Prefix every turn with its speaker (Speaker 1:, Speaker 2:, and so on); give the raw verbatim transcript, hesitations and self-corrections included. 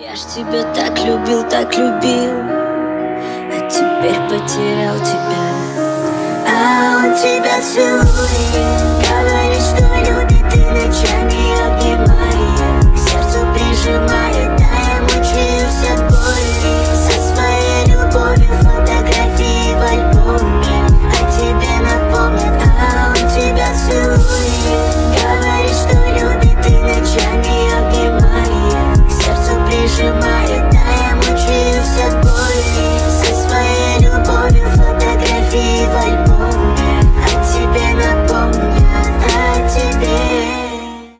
Speaker 1: Я ж тебя так любил, так любил, а теперь потерял тебя. А он тебя целует, говорит, что любит.